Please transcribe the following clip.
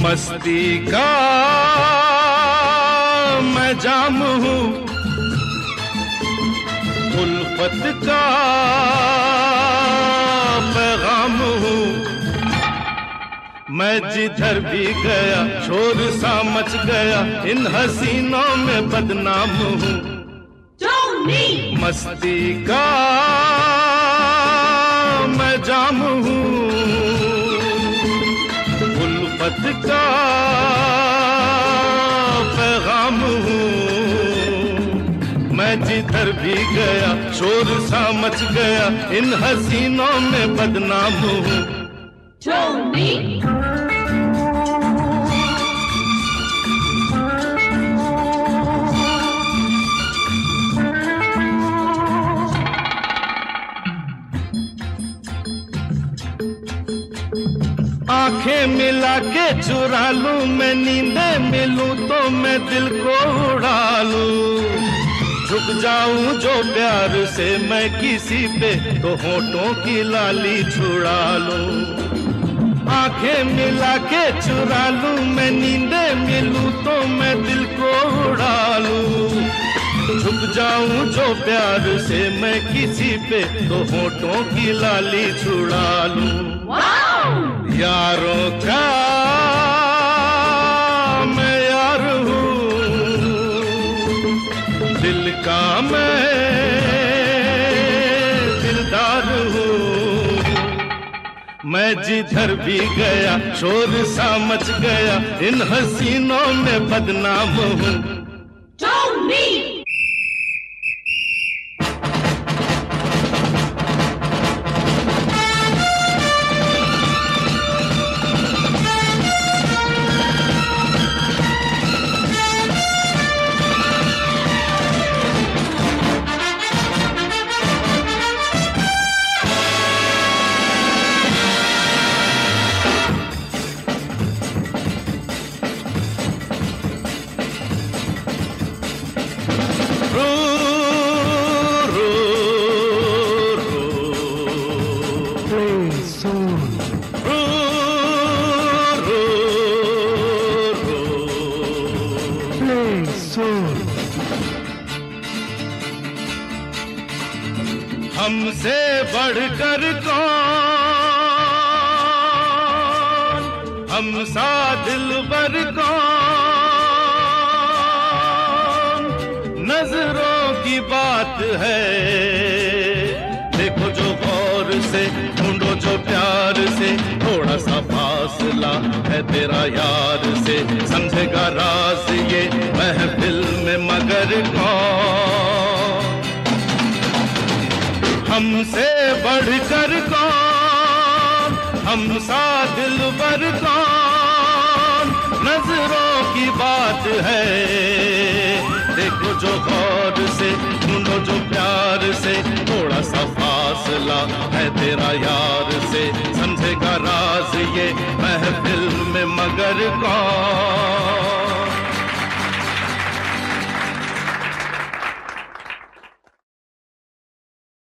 मस्ती का मैं जाम हूँ, उल्फत का पैगाम हूँ। मैं जिधर भी गया शोर सा मच गया, इन हसीनों में बदनाम हूँ। मस्ती का मैं जाम हूँ, उल्फत का पैगाम हूँ। मैं जिधर भी गया शोर सा मच गया, इन हसीनों में बदनाम हूँ। आंखें मिला के चुरा लूं मैं, नींदें मिलूं तो मैं दिल को उड़ा लूं। झुक जाऊं जो प्यार से मैं किसी पे, तो होठों की लाली छुड़ा लूं। आंखें मिला के चुरा लूं मैं, नींदें मिलूं तो मैं दिल को उड़ा लूं। झुक जाऊं जो प्यार से मैं किसी पे, तो होठों की लाली छुड़ा लूं। यारों का मैं यार हूँ, दिल का मैं दिलदार हूँ। मैं जिधर भी गया शोर सा मच गया, इन हसीनों में बदनाम हूँ। हमसे बढ़कर कौन, हम सा दिलबर कौन। नजरों की बात है, देखो जो गौर से, ढूंढो जो प्यार से। थोड़ा सा फासला है तेरा यार से, समझेगा राज ये महफिल में मगर कौन। हमसे बढ़कर कौन, हम सा दिलबर कौन। नजरों की बात है, देखो जो गौर से, ढूंढो जो प्यार से। थोड़ा सा फासला है तेरा यार से, समझेगा राज ये महफिल में मगर कौन।